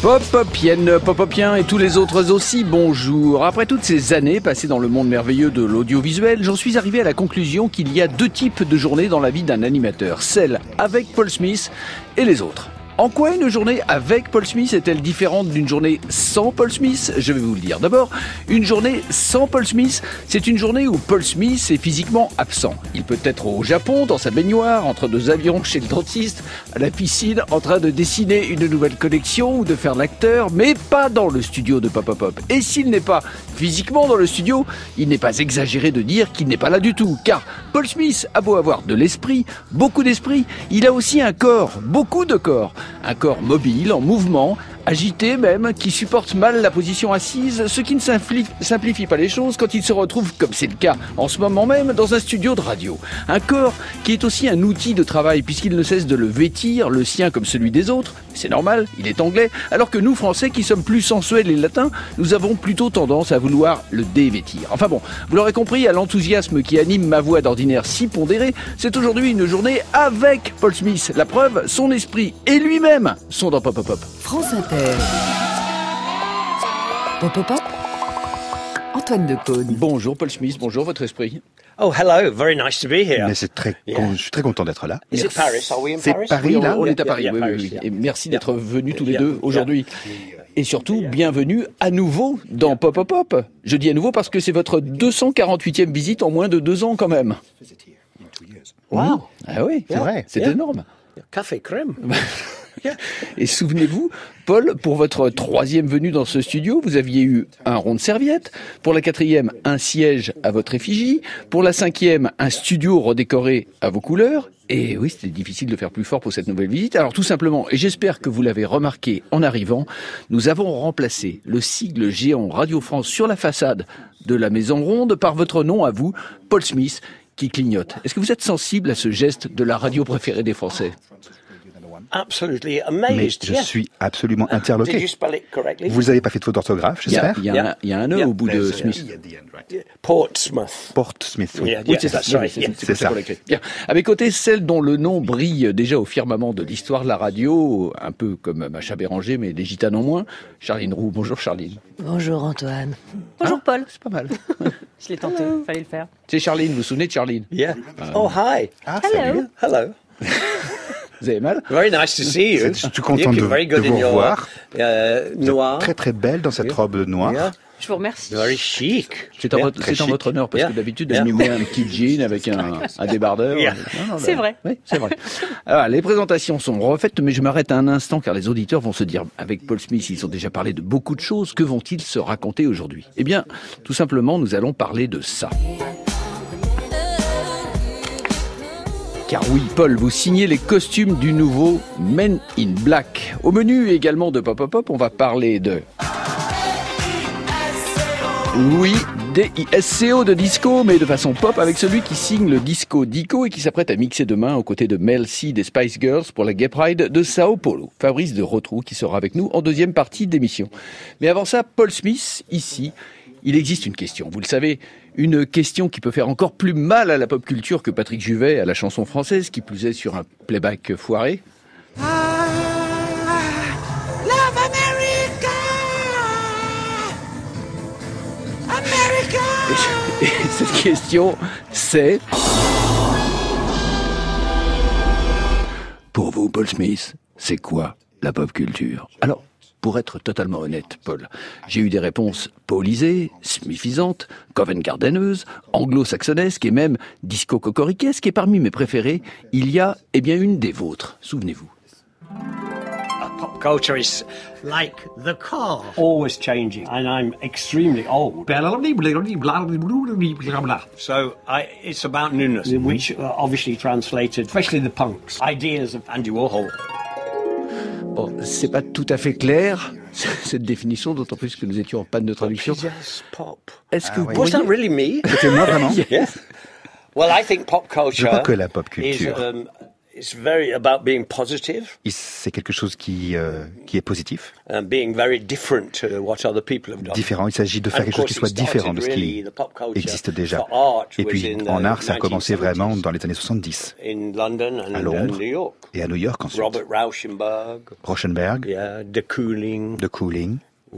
Pop-Popienne, Pop-Popien et tous les autres aussi, bonjour. Après toutes ces années passées dans le monde merveilleux de l'audiovisuel, j'en suis arrivé à la conclusion qu'il y a deux types de journées dans la vie d'un animateur. Celle avec Paul Smith et les autres. En quoi une journée avec Paul Smith est-elle différente d'une journée sans Paul Smith ? Je vais vous le dire. D'abord, une journée sans Paul Smith, c'est une journée où Paul Smith est physiquement absent. Il peut être au Japon, dans sa baignoire, entre deux avions chez le dentiste, à la piscine, en train de dessiner une nouvelle collection ou de faire l'acteur, mais pas dans le studio de Pop Pop Pop. Et s'il n'est pas physiquement dans le studio, il n'est pas exagéré de dire qu'il n'est pas là du tout. Car Paul Smith a beau avoir de l'esprit, beaucoup d'esprit, il a aussi un corps, beaucoup de corps. Un corps mobile, en mouvement, agité même, qui supporte mal la position assise, ce qui ne simplifie pas les choses quand il se retrouve, comme c'est le cas en ce moment même, dans un studio de radio. Un corps qui est aussi un outil de travail, puisqu'il ne cesse de le vêtir, le sien comme celui des autres. C'est normal, il est anglais, alors que nous, Français, qui sommes plus sensuels et latins, nous avons plutôt tendance à vouloir le dévêtir. Enfin bon, vous l'aurez compris, à l'enthousiasme qui anime ma voix d'ordinaire si pondérée, c'est aujourd'hui une journée avec Paul Smith. La preuve, son esprit et lui-même sont dans Pop Pop Pop. France Inter. Pop Pop Pop. Antoine Decaune. Bonjour Paul Smith, bonjour votre esprit. Oh, hello, very nice to be here. Mais je suis très content d'être là. Is it Paris? Are we in C'est Paris? Paris, là? On est à Paris, Yeah, oui, Paris, oui. yeah. Et merci d'être venus tous les deux aujourd'hui. Et surtout, bienvenue à nouveau dans Pop Pop Pop. Je dis à nouveau parce que c'est votre 248e visite en moins de 2 ans quand même. Wow. Ah oui, C'est vrai. c'est énorme. Café crème. Et souvenez-vous, Paul, pour votre 3e venue dans ce studio, vous aviez eu un rond de serviette. Pour la 4e, un siège à votre effigie. Pour la 5e, un studio redécoré à vos couleurs. Et oui, c'était difficile de faire plus fort pour cette nouvelle visite. Alors tout simplement, et j'espère que vous l'avez remarqué en arrivant, nous avons remplacé le sigle géant Radio France sur la façade de la Maison Ronde par votre nom à vous, Paul Smith, qui clignote. Est-ce que vous êtes sensible à ce geste de la radio préférée des Français ? Absolutely Mais amazed. je suis absolument interloqué. Did you spell it correctly? Vous n'avez pas fait de faute d'orthographe, j'espère? Il y a un E au bout de Smith. Portsmouth. Portsmouth, oui. Yeah, Oui, c'est ça. that's right. Oui, Yeah. C'est ça. Bien. À mes côtés, celle dont le nom brille déjà au firmament de l'histoire de la radio, un peu comme Macha Béranger, mais des gitanes en moins. Charline Roux. Bonjour Charline. Bonjour Antoine. Bonjour Paul. C'est pas mal. Je l'ai tenté, fallait le faire. C'est Charline, vous vous souvenez de Charline? Yeah. Oh, hi. Ah, Hello. salut. Hello. Vous avez mal? Very nice to see you. Je suis content You de look very good vous in your, revoir. noir. Très très belle dans cette robe noire. Yeah. Je vous remercie. Very chic. C'est en, Yeah. c'est en votre honneur, parce Yeah. que d'habitude, Yeah. elle met un petit jean avec un débardeur. Yeah. Non, C'est vrai. Oui, c'est vrai. Alors, les présentations sont refaites, mais je m'arrête un instant car les auditeurs vont se dire, avec Paul Smith, ils ont déjà parlé de beaucoup de choses, que vont-ils se raconter aujourd'hui? Eh bien, tout simplement, nous allons parler de ça. Car oui, Paul, vous signez les costumes du nouveau Men in Black. Au menu également de Pop Pop Pop, on va parler de... Oui, DISCO de disco, mais de façon pop, avec celui qui signe le disco Dico et qui s'apprête à mixer demain aux côtés de Mel C des Spice Girls pour la Gay Pride de Sao Paulo. Fabrice de Rotrou qui sera avec nous en deuxième partie d'émission. Mais avant ça, Paul Smith, ici, il existe une question. Vous le savez, une question qui peut faire encore plus mal à la pop culture que Patrick Juvet à la chanson française, qui plus est sur un playback foiré. Et cette question, c'est... Pour vous, Paul Smith, c'est quoi la pop culture? Alors, pour être totalement honnête, Paul, j'ai eu des réponses paulisées, smithisantes, covent-gardeneuses, anglo-saxonnesques et même disco-cocoriquesques. Et parmi mes préférées, il y a, eh bien, une des vôtres. Souvenez-vous. Pop culture is like the car. Always changing, and I'm extremely old. So it's about newness. Which obviously translated, especially the punks, ideas of Andy Warhol. Bon, c'est pas tout à fait clair, cette définition, d'autant plus que nous étions en panne de traduction. Yes, pop. Est-ce que vous Was pourriez... that really me? C'était moi vraiment? Yes. Well, I think pop culture. Je crois que la pop is, culture it's very about being positive C'est quelque chose qui est positif, and being very different to what other people have done. différent. Il s'agit de faire And quelque of chose qui soit course, it différent de ce started qui really, the pop culture existe déjà. for art Et was puis, in en the art, ça a commencé 1970s, vraiment dans les années 70, in London and à Londres New York. et à New York ensuite. Robert Rauschenberg, Rauschenberg, yeah, de Kooling, de Cooling.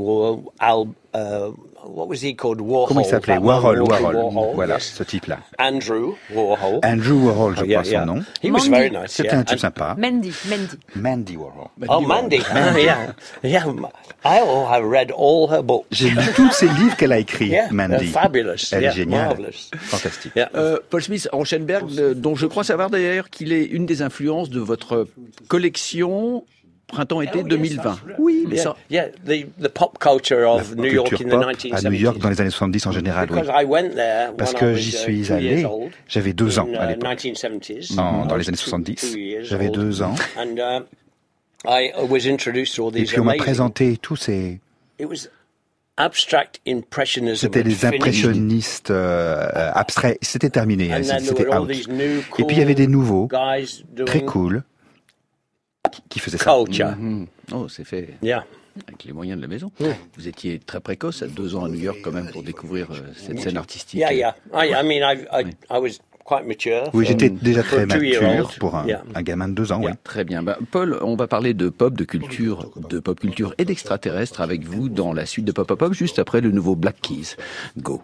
what was he called? Warhol. Comment il s'appelait? That man, Warhol. Voilà, yes. ce type-là. Andrew Warhol. Andrew Warhol, je crois son nom. He was Mandy. very nice. C'était yeah. un type And- sympa. Mandy. Mandy Warhol. Oh, Mandy. Yeah. I read all her books. J'ai lu tous ces livres qu'elle a écrits, Yeah, Mandy. fabulous. Elle Yeah, est géniale. marvelous. Fantastique. Yeah. Paul Smith, Rauschenberg, dont je crois savoir d'ailleurs qu'il est une des influences de votre collection printemps-été 2020. Oui, mais ça... Yeah, the pop culture of New York Culture in the pop 1970s. à New York dans les années 70 en général, oui. Because I went there Parce when que I was, j'y suis 2 allé, years old, j'avais 2 ans in, à l'époque. 1970s. Dans les I années was 70, 2 years j'avais old. 2 ans. And I was introduced to all Et these puis on m'a amazing... présenté tous ces... It was abstract impressionism. C'était had les finished. impressionnistes abstraits. C'était terminé, And then there c'était were all out. these new Et puis il y avait des nouveaux, guys doing très cool, qui faisaient ça. culture. Oh, c'est fait Yeah. avec les moyens de la maison. Vous étiez très précoce, à 2 ans à New York quand même, pour découvrir cette scène artistique. Yeah, yeah. I mean, I was quite mature. Oui, j'étais déjà for très a 2-year-old. mature pour un gamin de 2 ans, oui. Très bien. Paul, on va parler de pop culture et d'extraterrestres avec vous dans la suite de Pop Pop Pop, juste après le nouveau Black Keys. Go.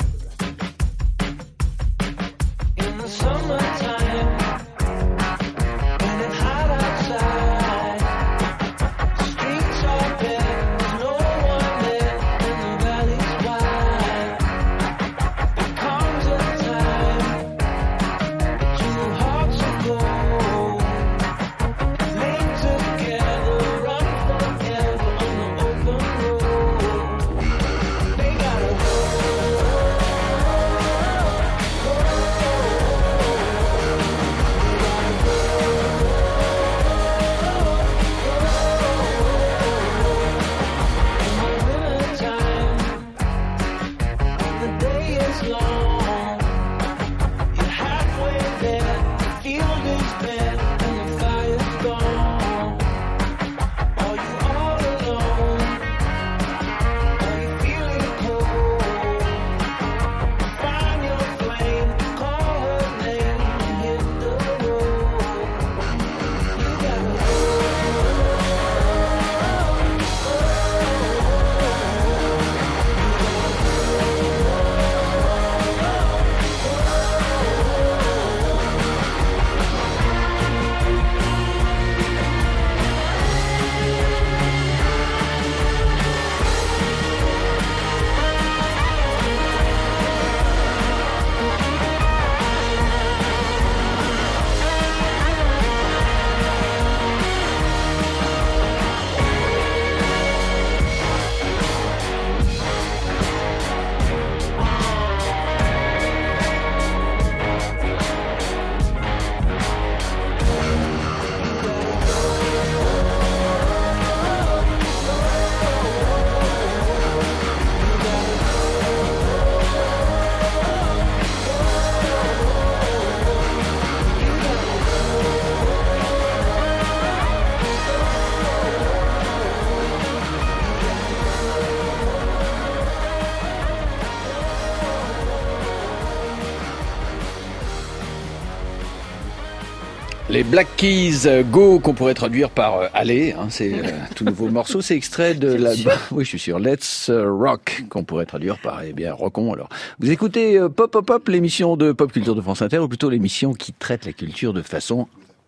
Les Black Keys, Go, qu'on pourrait traduire par Allez, hein, c'est tout nouveau morceau, c'est extrait de l'album, oui je suis sûr, Let's Rock, qu'on pourrait traduire par, eh bien, rockons alors. Vous écoutez Pop Pop Pop, l'émission de Pop Culture de France Inter, ou plutôt l'émission qui traite la culture de façon...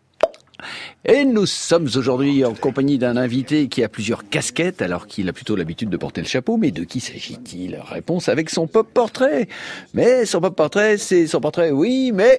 Et nous sommes aujourd'hui en compagnie d'un invité qui a plusieurs casquettes, alors qu'il a plutôt l'habitude de porter le chapeau. Mais de qui s'agit-il? Réponse avec son pop portrait. Mais son pop portrait, c'est son portrait, oui, mais...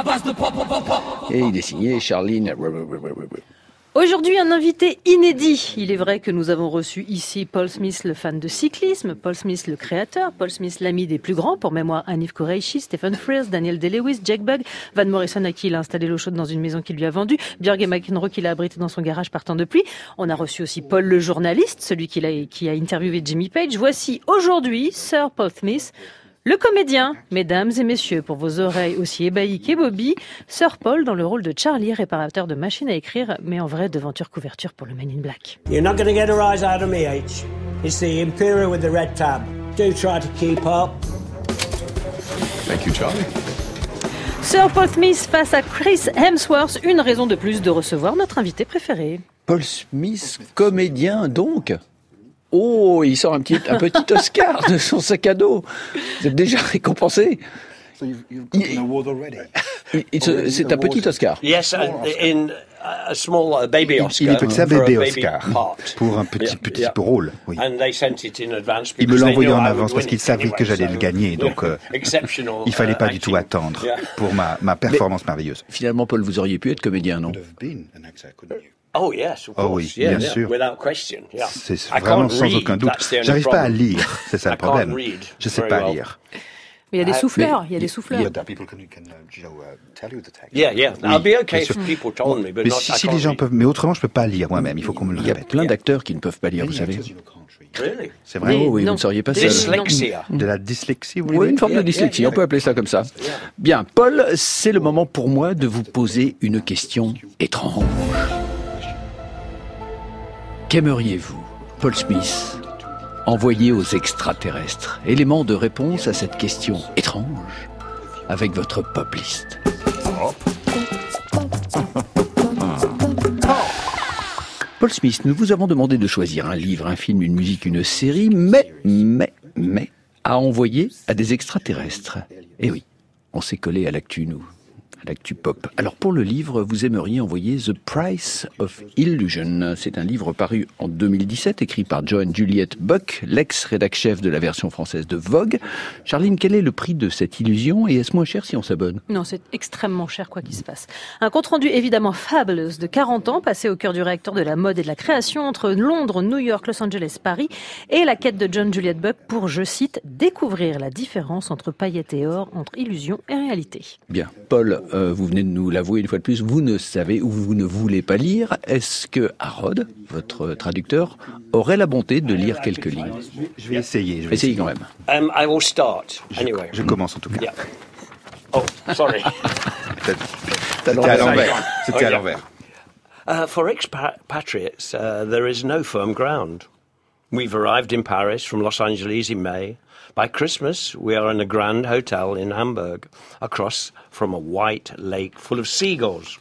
Et il est signé Charline. Aujourd'hui, un invité inédit. Il est vrai que nous avons reçu ici Paul Smith, le fan de cyclisme, Paul Smith, le créateur, Paul Smith, l'ami des plus grands, pour mémoire Hanif Kureishi, Stephen Frears, Daniel Day-Lewis, Jake Bugg, Van Morrison à qui il a installé l'eau chaude dans une maison qu'il lui a vendue, Björn McEnroe qui l'a abrité dans son garage par temps de pluie. On a reçu aussi Paul le journaliste, celui qui a interviewé Jimmy Page. Voici aujourd'hui Sir Paul Smith, Le comédien, mesdames et messieurs, pour vos oreilles aussi ébahies qu'Ebobby, Sir Paul dans le rôle de Charlie, réparateur de machines à écrire, mais en vraie devanture couverture pour le Men in Black. You're not going to get a rise out of me, H. It's the Imperial with the red tab. Do try to keep up. Thank you, Charlie. Sir Paul Smith face à Chris Hemsworth, une raison de plus de recevoir notre invité préféré. Paul Smith, comédien donc. Oh, il sort un petit Oscar de son sac à dos. Vous êtes déjà récompensé. C'est un petit Oscar. Yes, in a small baby Oscar. Il est petit bébé Oscar pour un petit rôle. Oui. Il me l'a envoyé en avance parce qu'il savait que j'allais le gagner, donc il fallait pas du tout attendre pour ma performance merveilleuse. Finalement, Paul, vous auriez pu être comédien, non? Oh yes, of course. Oh oui, yeah, bien sûr. Without question. Yeah. C'est vraiment sans aucun doute. J'arrive pas à lire, c'est ça le problème. Je sais pas lire. Mais il y a des souffleurs, il y a des souffleurs. Yeah. I'll be okay if people told me, but Mais not. si les gens peuvent, mais autrement je peux pas lire moi-même. Il faut qu'on me le Il y a répète. plein d'acteurs qui ne peuvent pas lire, vous savez. Really? C'est vrai. Oh oui, non. vous ne seriez pas seul. Dyslexia. De la dyslexie, vous voulez Oui, dire une forme de dyslexie, on peut appeler ça comme ça. Bien, Paul, c'est le moment pour moi de vous poser une question étrange. Qu'aimeriez-vous, Paul Smith, envoyer aux extraterrestres? Élément de réponse à cette question étrange avec votre pop list. Paul Smith, nous vous avons demandé de choisir un livre, un film, une musique, une série, mais à envoyer à des extraterrestres. Eh oui, on s'est collé à l'actu, nous. L'actu pop. Alors pour le livre, vous aimeriez envoyer The Price of Illusion. C'est un livre paru en 2017, écrit par Joan Juliette Buck, l'ex-rédac-chef de la version française de Vogue. Charline, quel est le prix de cette illusion et est-ce moins cher si on s'abonne? Non, c'est extrêmement cher quoi qu'il se passe. Un compte-rendu évidemment fabuleux de 40 ans, passé au cœur du réacteur de la mode et de la création entre Londres, New York, Los Angeles, Paris, et la quête de Joan Juliette Buck pour, je cite, découvrir la différence entre paillettes et or, entre illusion et réalité. Bien. Paul, vous venez de nous l'avouer une fois de plus, vous ne savez ou vous ne voulez pas lire. Est-ce que Harrod, votre traducteur, aurait la bonté de lire quelques lignes? Je vais essayer. Essayez quand même. I will start anyway. Je commence en tout cas. Yeah. Oh, sorry. C'était à l'envers. C'était à l'envers. For expatriates, there is no firm ground. We've arrived in Paris from Los Angeles in May. By Christmas, we are in a grand hotel in Hamburg, across from a white lake full of seagulls.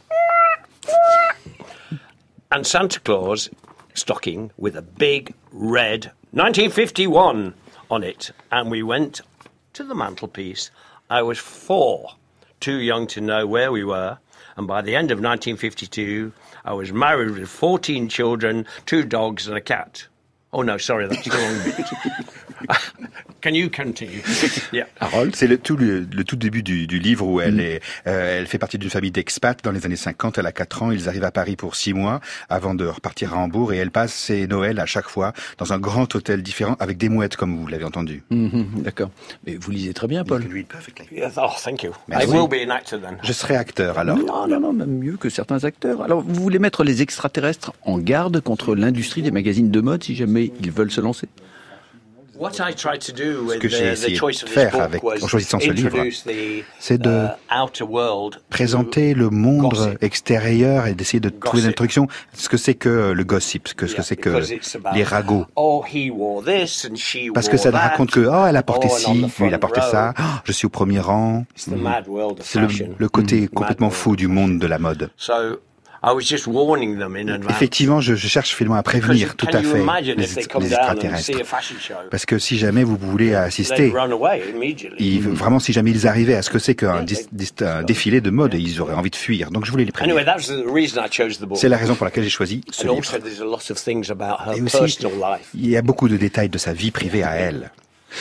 And Santa Claus stocking with a big red 1951 on it. And we went to the mantelpiece. I was 4, too young to know where we were. And by the end of 1952, I was married with 14 children, 2 dogs and a cat. Oh no, sorry, that's the wrong bit. Can you continue? Yeah. Harold, c'est le tout début du livre où elle fait partie d'une famille d'expats dans les années 50. Elle a 4 ans. Ils arrivent à Paris pour 6 mois avant de repartir à Hambourg et elle passe ses Noëls à chaque fois dans un grand hôtel différent avec des mouettes comme vous l'avez entendu. D'accord. Mais vous lisez très bien, Paul. Yes, oh, thank you. Merci. I will be an actor then. Je serai acteur alors. Non, même mieux que certains acteurs. Alors, vous voulez mettre les extraterrestres en garde contre l'industrie des magazines de mode si jamais ils veulent se lancer? What I tried to do with Ce que j'ai the essayé choice de of faire this book was en choisissant ce livre, introduce the c'est de outer world présenter le monde gossip. extérieur et d'essayer de trouver Gossip. l'introduction, ce que c'est que le gossip, ce que c'est que because it's about, les ragots. Oh, he wore this and she Parce que wore ça that. raconte que elle a porté Oh, and on ci, the lui il a front porté row. ça, je suis au premier rang. It's the mad world of C'est fashion. le côté complètement Mad fou du monde de la mode. So I was just warning them in advance. Effectivement, je cherche finalement à prévenir tout à fait les extraterrestres. Parce que si jamais vous voulez assister, They'd run away immediately. vraiment si jamais ils arrivaient à ce que c'est qu'un un défilé de mode, ils auraient envie de fuir. Donc je voulais les Anyway, prévenir. that was the reason I chose the book. C'est la raison pour laquelle j'ai choisi ce And livre. also there's a lot of things about her Et aussi, personal life. il y a beaucoup de détails de sa vie privée à elle.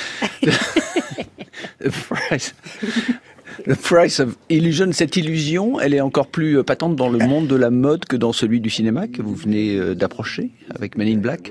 The Price of Illusion, cette illusion, elle est encore plus patente dans le monde de la mode que dans celui du cinéma que vous venez d'approcher avec Men in Black.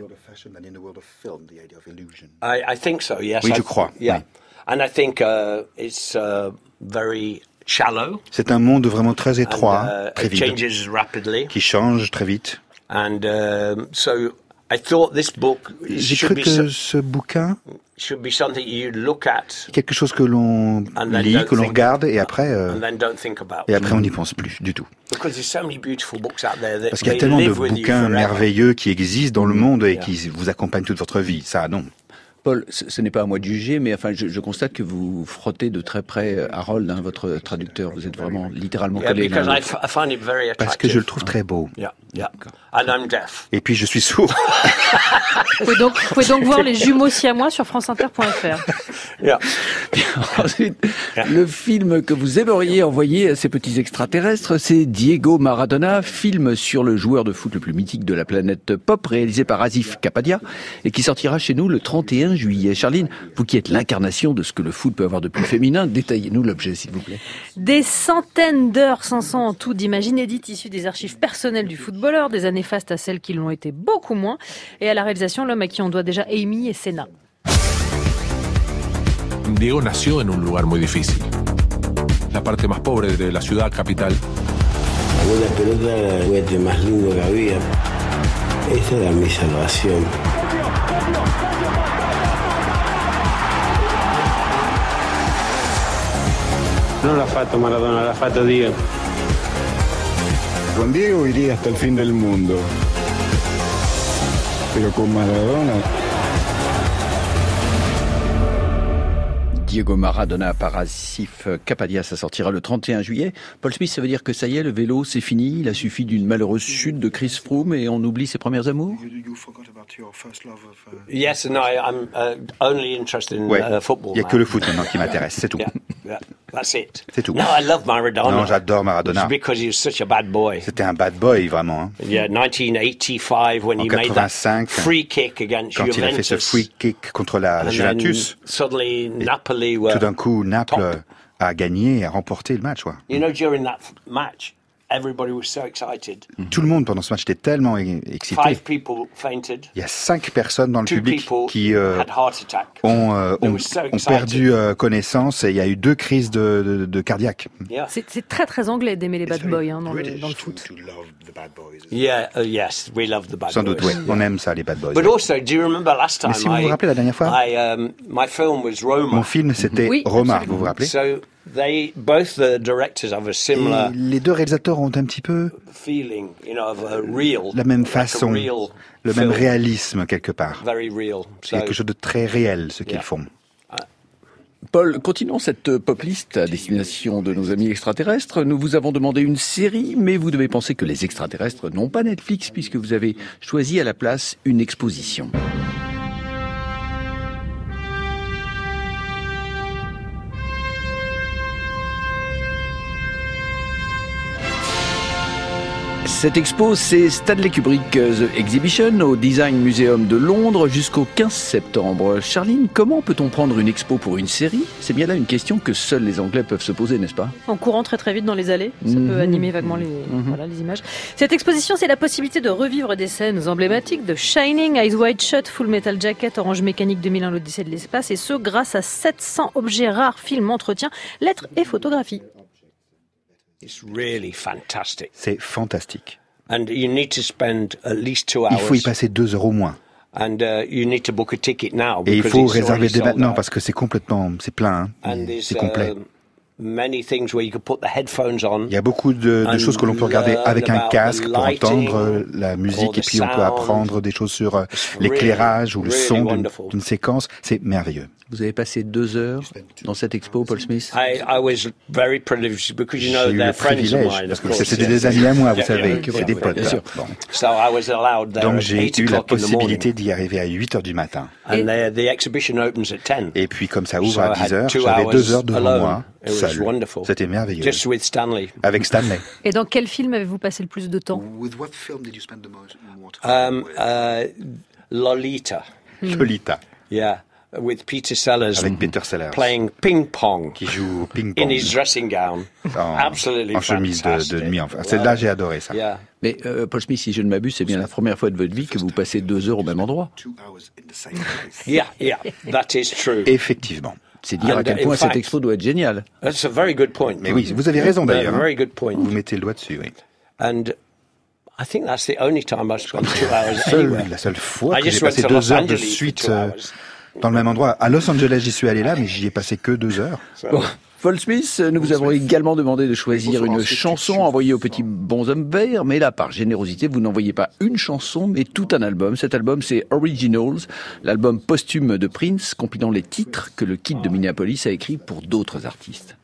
I think so, yes. Oui, je crois, Yeah. oui. And I think it's very shallow. C'est un monde vraiment très étroit, And, très it vide, changes rapidly. qui change très vite. And so I thought this book J'ai should cru be, que ce bouquin, should be something you look at quelque chose que l'on And then lit, don't que l'on think- regarde, et après don't think about. on n'y pense plus du tout. Because there's so many beautiful books out there that Parce qu'il y a they tellement de live with you bouquins forever. merveilleux qui existent dans le monde et qui vous accompagnent toute votre vie. Ça, non. Paul, ce n'est pas à moi de juger, mais enfin, je constate que vous frottez de très près Harold, votre traducteur. Vous êtes vraiment littéralement Yeah, collé l'un because à I, l'autre. I find it very attractive. Parce que je le trouve très beau. Yeah, yeah. And I'm deaf. Et puis je suis sourd. Vous pouvez donc voir les jumeaux siamois sur franceinter.fr. Yeah. Ensuite, le film que vous aimeriez envoyer à ces petits extraterrestres, c'est Diego Maradona, film sur le joueur de foot le plus mythique de la planète pop, réalisé par Asif Kapadia, et qui sortira chez nous le 31 juillet. Charline, vous qui êtes l'incarnation de ce que le foot peut avoir de plus féminin, détaillez-nous l'objet, s'il vous plaît. Des centaines d'heures, 500 en tout, d'images inédites issues des archives personnelles du footballeur, des années fastes à celles qui l'ont été beaucoup moins, et à la réalisation, l'homme à qui on doit déjà Amy et Senna. Diego nació en un lugar muy difícil, la parte más pobre de la ciudad capital. La pelota era el juguete más lindo que había. Esa era mi salvación. No l'ha fatto Maradona, l'ha fatto Dio. Con Diego iría hasta el fin del mundo, pero con Maradona... Diego Maradona par Asif Kapadia, ça sortira le 31 juillet. Paul Smith, ça veut dire que ça y est, le vélo, c'est fini. Il a suffi d'une malheureuse chute de Chris Froome et on oublie ses premières amours. Yes, no, I'm only interested in football. Il n'y a que le foot maintenant qui m'intéresse, c'est tout. Yeah, yeah, that's it. C'est tout. No, I love Maradona. Non, j'adore Maradona. It's because he was such a bad boy. C'était un bad boy, vraiment. Hein. Yeah, 1985 when he made that 85, free kick against quand Juventus. il a fait ce free kick contre la Juventus. Suddenly, Napoli were tout d'un coup, Naples top. a gagné et a remporté le match. Quoi. You know, during that match, everybody was so excited. Tout le monde pendant ce match était tellement excité. 5 people fainted. Il y a 5 personnes dans le 2 public people qui had heart attack. ont so perdu connaissance et il y a eu 2 crises de cardiaque. Yeah. C'est très très anglais d'aimer les bad boys dans le foot. Yeah, yes, we love the bad Sans doute, boys. oui. On aime ça, les bad boys. But also, do you remember last time? Mais si vous vous rappelez la dernière fois, my film was Roma. mon film c'était Roma, vous vous rappelez? So both the directors have a similar. Et les 2 réalisateurs ont un petit peu feeling, you know, of a real, la même façon, like a real le film. même réalisme quelque part. Very real. C'est quelque chose de très réel ce qu'ils font. Paul, continuons cette pop list à destination de nos amis extraterrestres. Nous vous avons demandé une série, mais vous devez penser que les extraterrestres n'ont pas Netflix puisque vous avez choisi à la place une exposition. Cette expo, c'est Stanley Kubrick The Exhibition au Design Museum de Londres jusqu'au 15 septembre. Charline, comment peut-on prendre une expo pour une série? C'est bien là une question que seuls les Anglais peuvent se poser, n'est-ce pas? En courant très très vite dans les allées, ça peut animer vaguement les images. Cette exposition, c'est la possibilité de revivre des scènes emblématiques de Shining, Eyes Wide Shut, Full Metal Jacket, Orange Mécanique 2001, l'Odyssée de l'espace, et ce grâce à 700 objets rares, films, entretiens, lettres et photographies. It's really fantastic. C'est fantastique. And you need to spend at least 2 hours. Il faut y passer 2 heures au moins. And you need to book a ticket now. Et il because faut it's réserver already dès sold maintenant out. parce que c'est plein, hein. And there's, C'est complet. Many things where you could put the headphones on. Il y a beaucoup de choses que l'on peut regarder avec un casque pour entendre la musique et puis on peut apprendre des choses sur l'éclairage ou le son d'une séquence. C'est merveilleux. Vous avez passé 2 heures dans cette expo, Paul Smith? I was very privileged because you know J'ai eu le they're friends of privilège, mine, parce of que course. c'était des amis à moi, vous savez, Yeah, c'est des yeah, potes. bien sûr. Bon. So I was allowed there Donc at j'ai 8 eu la o'clock in the possibilité morning. d'y arriver à 8 heures du matin. And the exhibition opens at 10. Et puis comme ça ouvre So à I had 10 heures, 2 j'avais hours 2 heures devant alone. moi, It was seul. wonderful. C'était merveilleux. Just with Stanley. Avec Stanley. Et dans quel film avez-vous passé le plus de temps? Lolita. Lolita. Yeah. With Peter Sellers. Avec Peter Sellers. Playing ping pong. Qui joue au ping In pong. his dressing gown. Absolutely en chemise fantastic. de nuit. Enfin, celle-là, j'ai adoré ça. Yeah. Mais Paul Smith, si je ne m'abuse, c'est bien la première fois de votre vie que vous passez 2 heures au même endroit. Yeah, that is true. Effectivement. C'est dire And à quel in point cette fact- expo doit être géniale. That's a very good point. Mais oui, vous avez raison d'ailleurs. A very good point. Vous mettez le doigt dessus, oui. And I think that's the only time I've spent 2 hours anywhere. La seule fois I que just j'ai went passé to 2 Los heures de Angeles for suite 2 hours. dans le même endroit. À Los Angeles, j'y suis allé là, mais j'y ai passé que 2 heures. Bon, Paul Smith, nous vous avons également demandé de choisir une chanson envoyée au petit bonhomme vert, mais là, par générosité, vous n'envoyez pas une chanson, mais tout un album. Cet album, c'est Originals, l'album posthume de Prince, compilant les titres que le Kid de Minneapolis a écrits pour d'autres artistes.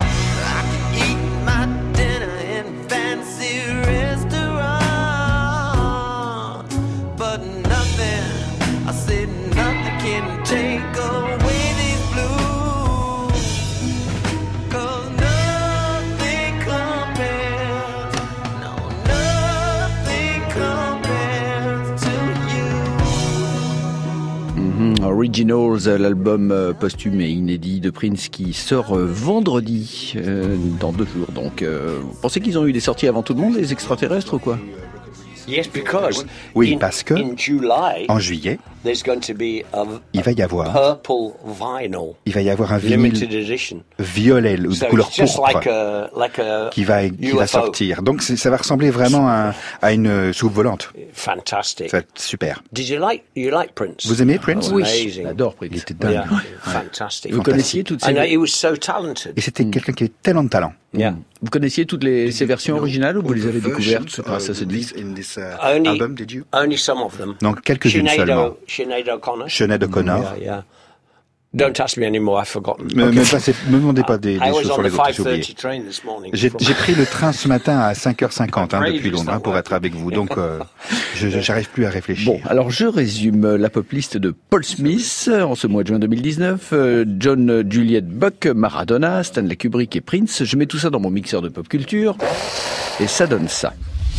Originals, l'album posthume et inédit de Prince qui sort vendredi, dans 2 jours. Donc, vous pensez qu'ils ont eu des sorties avant tout le monde, les extraterrestres ou quoi? Yes, because Oui, parce que in July, en juillet, there's going to be il va y avoir un vinyle limited edition. violet de So couleur it's just pourpre like a qui va UFO. sortir. Donc ça va ressembler vraiment à une soucoupe volante. Fantastic. Ça va être super. Did you like Prince? Vous aimez Prince? Oh, amazing. J'adore Prince. Il était dingue. Yeah, Ouais. fantastic. Vous connaissiez toutes I know, ces... he was so talented. Et c'était quelqu'un qui avait tellement de talent. Yeah. Vous connaissiez toutes ces versions originales ou vous les avez découvertes grâce à ce disque? Only some of them. Donc quelques-unes seulement. Sinead O'Connor. Sinead O'Connor. Yeah. Don't ask me anymore, I've forgotten. Me demandez pas des I was choses on sur the les autres, j'ai oublié. 5:30 train this morning. J'ai pris le train ce matin à 5h50 depuis Londres pour être avec vous, donc je n'arrive plus à réfléchir. Bon, alors je résume la pop list de Paul Smith en ce mois de juin 2019. John Juliet Buck, Maradona, Stanley Kubrick et Prince. Je mets tout ça dans mon mixeur de pop culture et ça donne ça.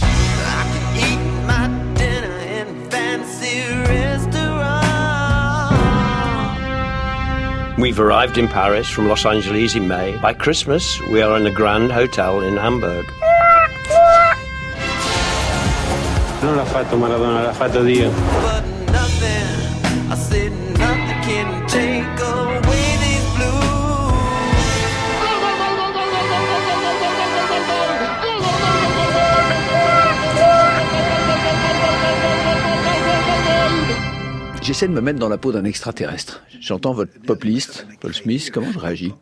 We've arrived in Paris from Los Angeles in May. By Christmas, we are in a grand hotel in Hamburg. Non l'ha fatto Maradona, l'ha fatto Dio. J'essaie de me mettre dans la peau d'un extraterrestre. J'entends votre pop list, Paul Smith, comment je réagis?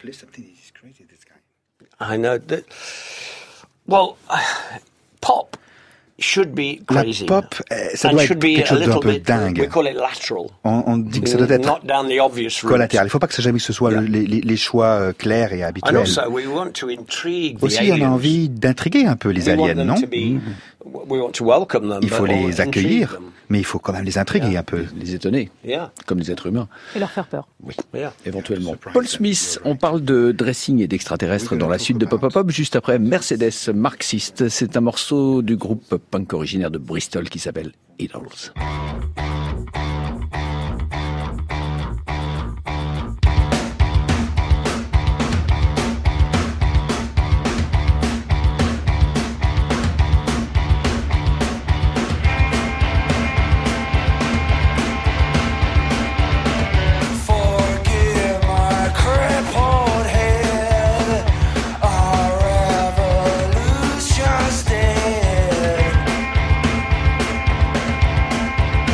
I know that. Well, pop should be crazy. La pop, ça doit être quelque chose d'un peu dingue. We call it lateral. On dit que ça doit être not down the obvious route. collatéral. Il ne faut pas que jamais ce soit les choix clairs et habituels. And also, we want to intrigue the Aussi, aliens. on a envie d'intriguer un peu les We want aliens, them non? to be- We want to welcome them. Il faut but les intrigue accueillir, them. mais il faut quand même les intriguer un peu. Les étonner, Yeah. comme les êtres humains. Et leur faire peur. Oui, Yeah. éventuellement. Paul Smith, on parle de dressing et d'extraterrestres dans la suite de Pop Pop Pop, juste après Mercedes Marxiste. C'est un morceau du groupe punk originaire de Bristol qui s'appelle Idols. Revolution's dead.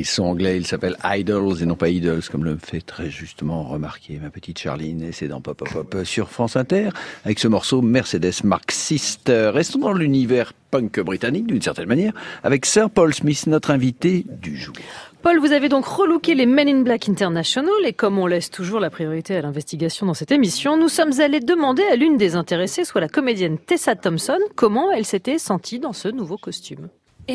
Ils sont anglais, ils s'appellent Idols et non pas Idols, comme le fait très justement remarquer ma petite Charline. Et c'est dans Pop Pop Pop sur France Inter, avec ce morceau Mercedes marxiste. Restons dans l'univers punk britannique, d'une certaine manière, avec Sir Paul Smith, notre invité du jour. Paul, vous avez donc relooké les Men in Black International et comme on laisse toujours la priorité à l'investigation dans cette émission, nous sommes allés demander à l'une des intéressées, soit la comédienne Tessa Thompson, comment elle s'était sentie dans ce nouveau costume.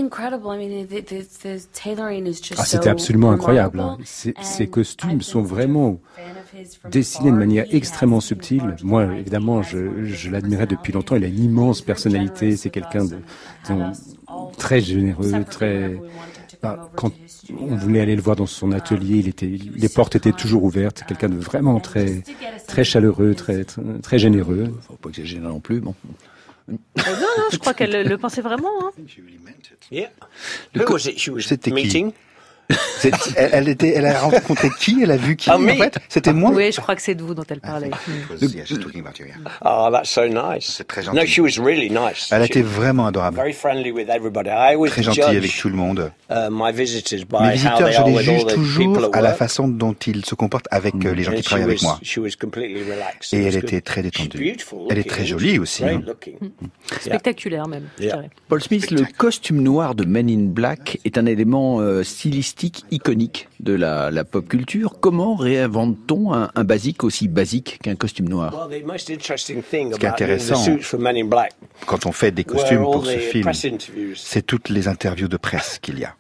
C'était absolument incroyable. Ces costumes sont vraiment dessinés de manière extrêmement subtile. Moi, évidemment, je l'admirais depuis longtemps. Il a une immense personnalité. C'est quelqu'un de très généreux, très... Quand on voulait aller le voir dans son atelier, les portes étaient toujours ouvertes. C'est quelqu'un de vraiment très, très chaleureux, très, très, très généreux. Faut pas exagérer non plus, bon. Non, je crois qu'elle le pensait vraiment. Hein. Yeah. Who was it she was meeting? Elle a rencontré qui? Elle a vu qui? En fait, c'était moi. Oui, je crois que c'est de vous dont elle parlait. Oh, that's so nice. C'est très gentil. No, she was really nice. Elle était vraiment adorable. Very friendly with everybody. I always très gentille avec tout le monde. My visitors by Mes visiteurs, je les juge people toujours à la façon dont ils se comportent avec les gens qui travaillent avec moi. Et elle était très détendue. Elle est très jolie aussi. Spectaculaire même, je dirais. Paul Smith, le costume noir de Men in Black est un élément stylistique iconique de la pop culture. Comment réinvente-t-on un basique aussi basique qu'un costume noir? Ce qui est intéressant quand on fait des costumes pour ce film, c'est toutes les interviews de presse qu'il y a.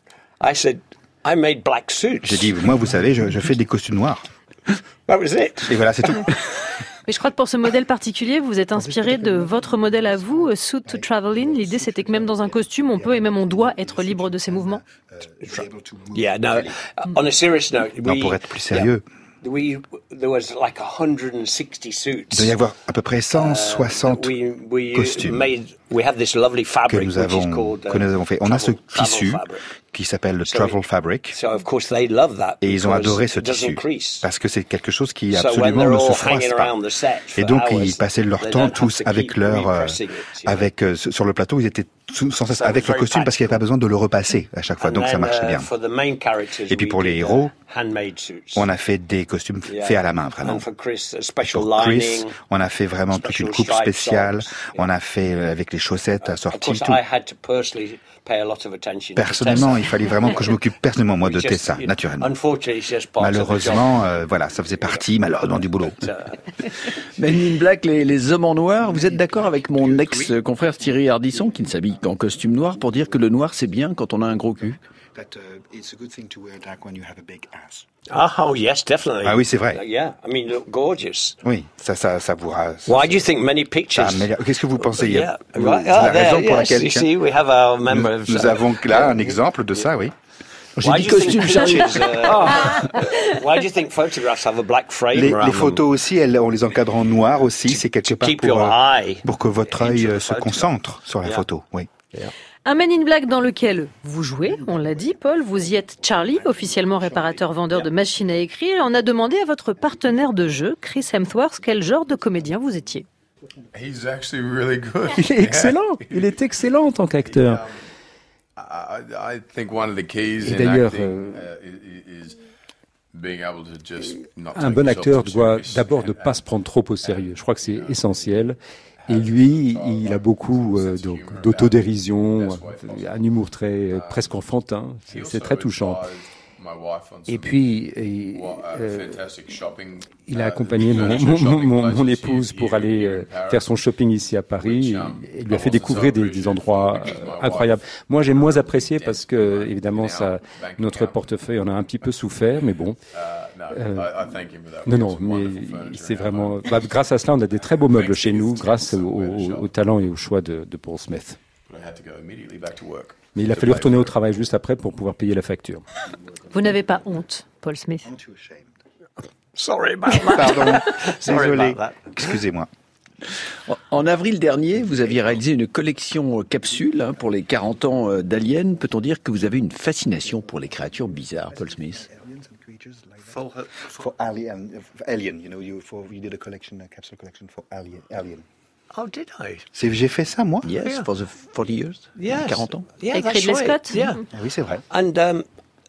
J'ai dit, moi vous savez, je fais des costumes noirs. Et voilà, c'est tout. Mais je crois que pour ce modèle particulier, vous êtes inspiré de votre modèle à vous, Suit to Travel In. L'idée, c'était que même dans un costume, on peut et même on doit être libre de ses mouvements. Yeah, no. On a serious note, non, pour être plus sérieux, there was like 160 suits. Il doit y avoir à peu près 160 costumes que nous avons fait. On a ce tissu qui s'appelle le Travel Fabric. Et ils ont adoré ce tissu parce que c'est quelque chose qui absolument ne se froisse pas. Et donc ils passaient leur temps tous avec sur le plateau, ils étaient sans cesse avec le costume parce qu'il n'y avait pas besoin de le repasser à chaque fois. Donc ça marchait bien. Et puis pour les héros, on a fait des costumes faits à la main vraiment. Pour Chris, on a fait vraiment toute une coupe spéciale. On a fait avec les chaussettes assorties, tout. Personnellement, il fallait vraiment que je m'occupe personnellement, moi, de Tessa, naturellement. Malheureusement, voilà, ça faisait partie, malheureusement, du boulot. Men in Black, les hommes en noir, vous êtes d'accord avec mon ex-confrère Thierry Ardisson, qui ne s'habille qu'en costume noir, pour dire que le noir, c'est bien quand on a un gros cul? Oh yes, definitely. Ah oui, c'est vrai. Yeah, I mean, look gorgeous. Oui, ça vous. Why do you think many pictures? Qu'est-ce que vous pensez? Yeah, c'est la raison pour laquelle you see, we have our member. Nous avons là un exemple de ça, oui. J'ai dit costume, Charlie. Why do you think photographs have a black frame around them? Les photos aussi, on les encadre en noir aussi. C'est quelque part pour que votre œil se concentre sur la photo. Oui. Yeah. Un Men in Black dans lequel vous jouez, on l'a dit, Paul, vous y êtes Charlie, officiellement réparateur-vendeur de machines à écrire. On a demandé à votre partenaire de jeu, Chris Hemsworth, quel genre de comédien vous étiez. He's actually really good. Il est excellent. Il est excellent en tant qu'acteur. I think one of the keys in acting is being able to just not un bon acteur doit d'abord ne pas se prendre trop au sérieux. Je crois que c'est essentiel. Et lui, il a beaucoup d'autodérision, un humour presque enfantin. C'est très touchant. Et puis, il a accompagné mon épouse pour aller faire son shopping ici à Paris. Et lui a fait découvrir des endroits incroyables. Moi, j'ai moins apprécié parce que, évidemment, notre portefeuille en a un petit peu souffert, mais bon. Non, mais c'est vraiment... grâce à cela, on a des très beaux meubles chez nous, grâce au talent et au choix de Paul Smith. Mais il a fallu retourner au travail juste après pour pouvoir payer la facture. Vous n'avez pas honte, Paul Smith? Sorry about that. Pardon, désolé. Excusez-moi. En avril dernier, vous aviez réalisé une collection capsule pour les 40 ans d'Alien. Peut-on dire que vous avez une fascination pour les créatures bizarres, Paul Smith? For Alien, you did a capsule collection for Alien. Oh, did I? J'ai fait ça, moi? Yes, for the 40 years. Yes. 40 ans. Yeah, avec Ridley Scott. Yeah. Oui, c'est vrai. And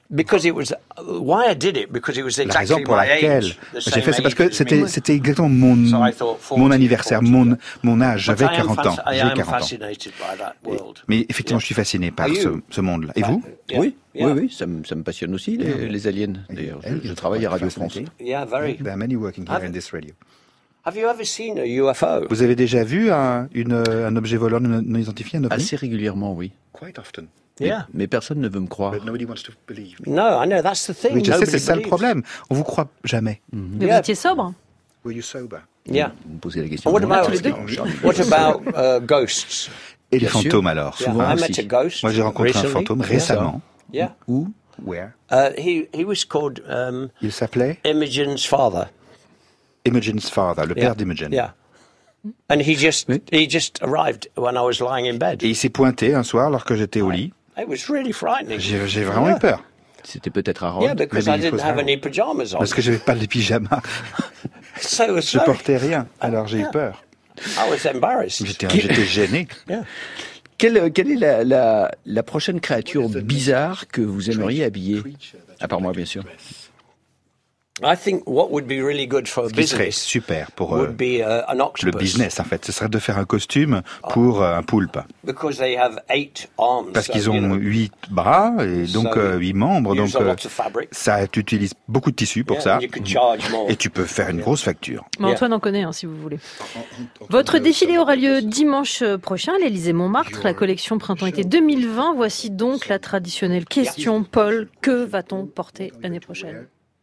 Because it was why I did it because it was La raison exactly pour my laquelle age. j'ai fait, c'est parce que c'était exactement mon anniversaire, mon âge. J'avais 40 ans. J'ai 40 ans. Mais effectivement, je suis fasciné par ce monde-là. Et vous? Oui, ça me passionne aussi, les aliens. D'ailleurs, je travaille à Radio France. Yeah, very. There are many working here in this radio. Have you ever seen a UFO? Vous avez déjà vu un objet volant non identifié, un ovni? Assez régulièrement, oui. Quite often. Mais personne ne veut me croire. But nobody wants to believe. No, I know, that's the thing. Oui, je sais, Nobody c'est ça le believes. problème. On vous croit jamais. Mais vous étiez sobre? Were you sober? Yeah. Vous me posez la question. What about ghosts? Et les Bien sûr. fantômes alors? Yeah, Souvent I aussi. met a ghost. Moi, j'ai rencontré un recently. fantôme récemment. Yeah. Où? Where? He was called Il s'appelait Imogen's father. Imogen's father, le père d'Imogen. Yeah. And he just arrived when I was lying in bed. Et il s'est pointé un soir alors que j'étais au lit. It was really frightening. J'ai vraiment eu peur. C'était peut-être Harold. Yeah, because I didn't have any pajamas on. Parce que j'avais pas de pyjama. So Je portais rien. Alors j'ai eu peur. I was embarrassed. J'étais gêné. Yeah. Quelle est la prochaine créature bizarre que vous aimeriez habiller? À part moi, bien sûr. I think what would be really good for Ce qui serait business super pour would be an octopus. le business, en fait, ce serait de faire un costume pour un poulpe. Because they have 8 arms. Parce so, qu'ils ont you know, 8 bras et donc So, 8 membres. Donc use a lot of fabric. ça, tu utilises beaucoup de tissu pour Yeah, ça. and you could charge more. Et tu peux faire une grosse facture. Mais Antoine en connaît, si vous voulez. Votre défilé aura lieu dimanche prochain à l'Élysée-Montmartre, la collection Printemps-été 2020. Voici donc la traditionnelle question. Paul, que va-t-on porter l'année prochaine?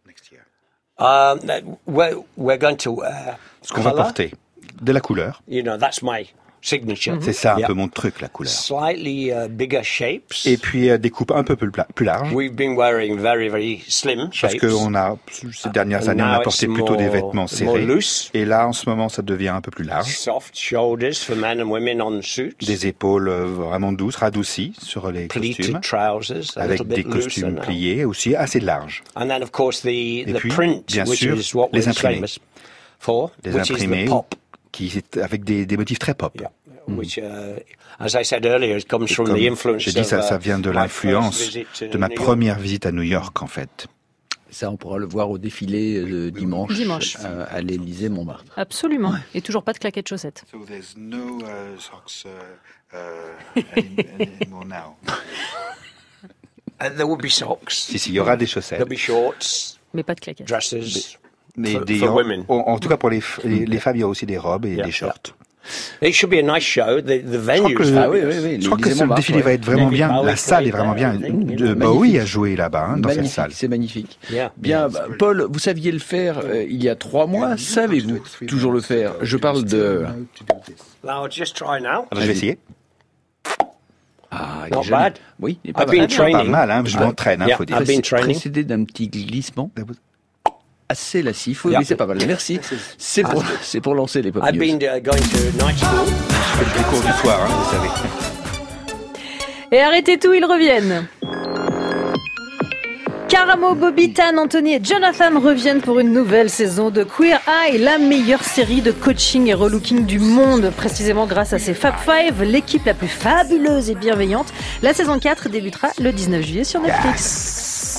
We're going to wear Ce qu'on va colour. porter, de la couleur. You know, that's my signature. C'est ça un Yeah. peu mon truc, la couleur. Slightly bigger shapes. Et puis des coupes un peu plus larges. We've been wearing very, very slim Parce shapes. que ces dernières années, on a porté plutôt des vêtements serrés. Loose. Et là, en ce moment, ça devient un peu plus large. Soft shoulders for men and women on suits. Des épaules vraiment douces, radoucies sur les costumes. Pleated trousers, a Avec little des bit costumes looser now. pliés aussi assez larges. And then, of course, the puis, print, bien which sûr, is what les we're imprimés. famous for, Des which imprimés is the pop. avec des motifs très pop. Yeah. Which, as I said earlier, it comes from Comme the influence j'ai dit, of, ça vient de my l'influence first visit to de ma New York. première visite à New York, en fait. Ça, on pourra le voir au défilé dimanche. À l'Élysée-Montmartre. Absolument. Et toujours pas de claquettes chaussettes. So there's no socks anymore now. There will be socks. Si, il y aura des chaussettes. There'll be shorts, Mais pas de claquettes. dresses. Mais for women. En tout cas, pour les femmes, il y a aussi des robes et des shorts. It should be a nice show. The venue. Je crois que ce défilé va être vraiment bien. La salle est vraiment bien. Bowie a joué là-bas, dans cette salle. C'est magnifique. Yeah. Bien, Paul, vous saviez le faire il y a 3 mois. Savez-vous toujours le faire? Je parle de... I'll just try now. Alors, je vais essayer. Ah, Not joli. bad. Oui, il est pas I've been mal. training. Pas mal, hein, je m'entraîne, Yeah, faut dire. I've been training. Précédé d'un petit glissement assez lassif. Oui, Yeah. mais c'est pas mal. Merci. C'est pour lancer les pop I've news. been going to night school. Je fais les cours du soir, hein, vous savez. Et arrêtez tout, ils reviennent. Karamo, Bobby, Tan, Anthony et Jonathan reviennent pour une nouvelle saison de Queer Eye, la meilleure série de coaching et relooking du monde. Précisément grâce à ces Fab Five, l'équipe la plus fabuleuse et bienveillante. La saison 4 débutera le 19 juillet sur Netflix.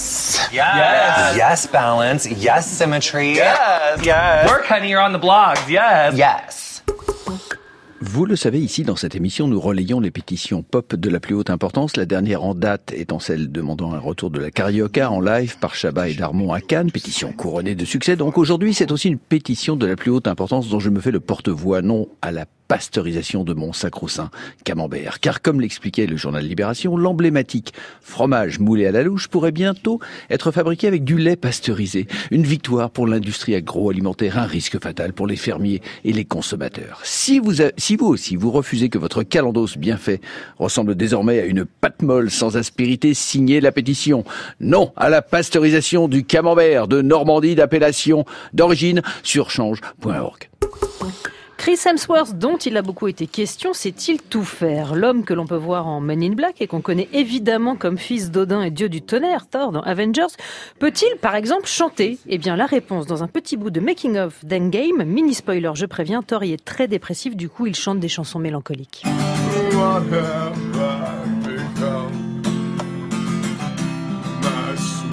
Yes, balance. Yes, symmetry. Yes. Work, honey, you're on the blogs. Yes. Vous le savez, ici, dans cette émission, nous relayons les pétitions pop de la plus haute importance. La dernière en date étant celle demandant un retour de la Carioca en live par Chabat et Darmon à Cannes. Pétition couronnée de succès. Donc aujourd'hui, c'est aussi une pétition de la plus haute importance dont je me fais le porte-voix, non à la pasteurisation de mon sacro-saint camembert. Car comme l'expliquait le journal Libération, l'emblématique fromage moulé à la louche pourrait bientôt être fabriqué avec du lait pasteurisé. Une victoire pour l'industrie agroalimentaire, un risque fatal pour les fermiers et les consommateurs. Si vous aussi vous refusez que votre calendos bien fait ressemble désormais à une pâte molle sans aspérité, signez la pétition. Non à la pasteurisation du camembert de Normandie d'appellation d'origine sur change.org. Chris Hemsworth, dont il a beaucoup été question, sait-il tout faire? L'homme que l'on peut voir en Men in Black et qu'on connaît évidemment comme fils d'Odin et dieu du tonnerre, Thor, dans Avengers, peut-il par exemple chanter? Eh bien la réponse dans un petit bout de Making of d'Endgame, mini spoiler je préviens, Thor y est très dépressif, du coup il chante des chansons mélancoliques. What have I become? My